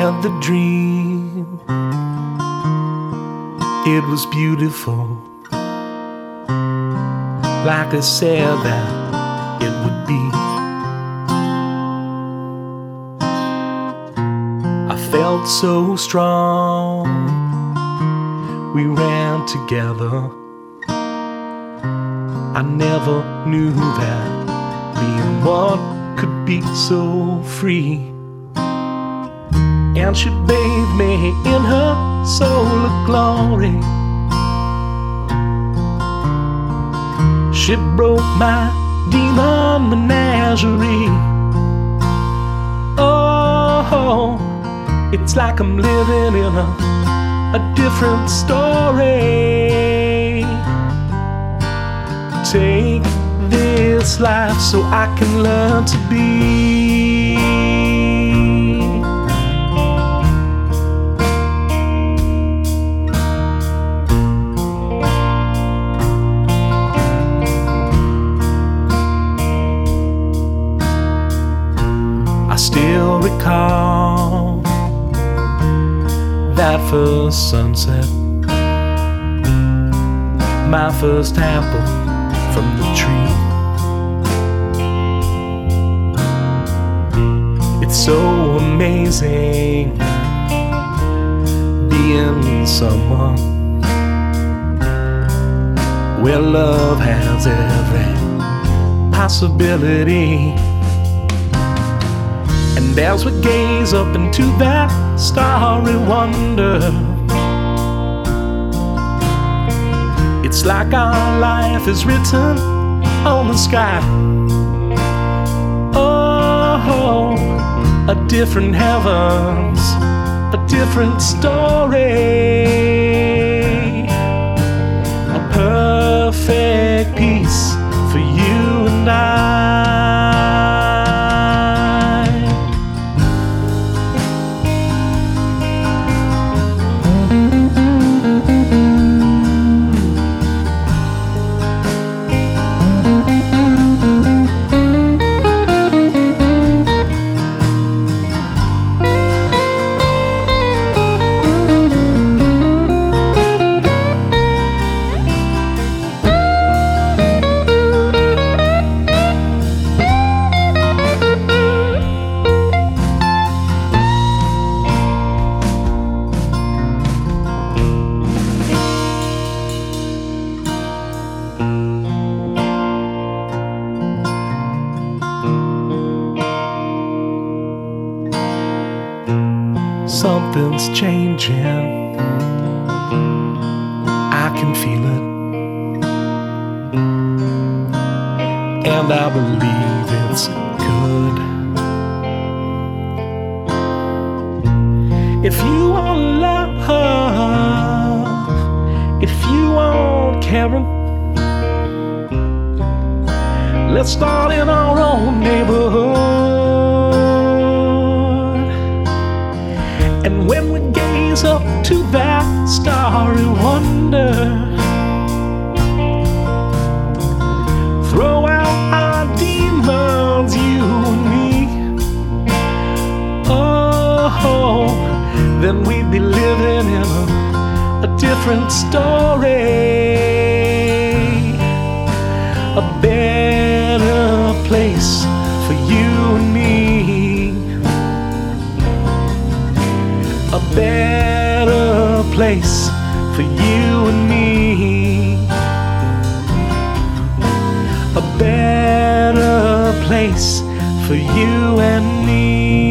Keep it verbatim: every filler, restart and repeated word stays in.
had the dream. It was beautiful, like I said that it would be. I felt so strong, we ran together. I never knew that being one could be so free. And she bathed me in her soul of glory. She broke my demon menagerie. Oh, it's like I'm living in a, a different story. Take this life so I can learn to be. I still recall that first sunset, my first apple from the tree. It's so amazing being someone where love has every possibility. And as we gaze up into that starry wonder, it's like our life is written on the sky. Oh, a different heavens, a different story. A perfect peace for you and I. Something's changing, I can feel it, and I believe it's good. If you want love, if you want caring, let's start in our own neighborhood. And when we gaze up to that starry wonder, throw out our demons, you and me. Oh, then we'd be living in a, a different story. A better place for you and me. A better place for you and me. A better place for you and me.